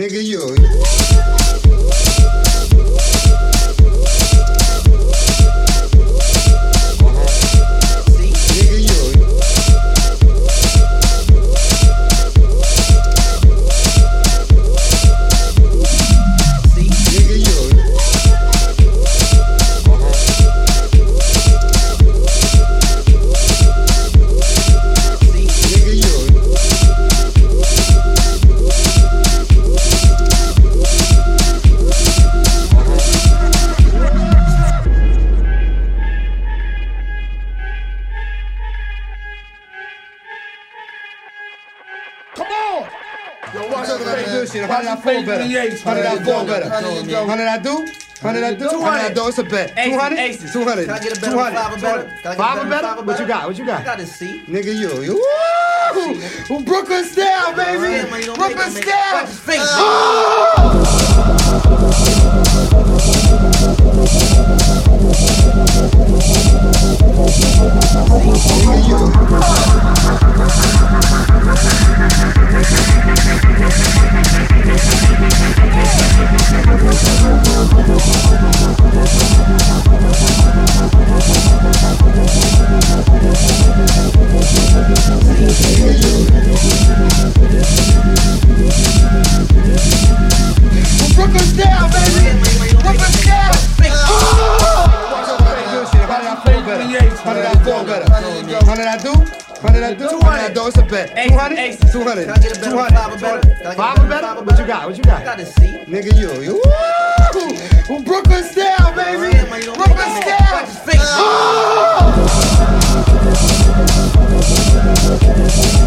Nigga, you. How did I fall better? How did I fall better? 100 I do? 100 I do? 100 I do? It's a bet. 200? 200. Can I get a better 5 better? Five better? What you got? What you got? I got a C. Nigga, you. Woo! Brooklyn style, baby! Brooklyn style! Nigga, you. Brooklyn style, baby! Brooklyn style! How did I fall better? How did I fall better? 100 I do? 100 I do? 100 I do? It's a bet. 200? 200. Can I get a better 5 better? 5 better? What you got? What you got? I got a C. Nigga, you. Woo! Brooklyn style, baby! Brooklyn style!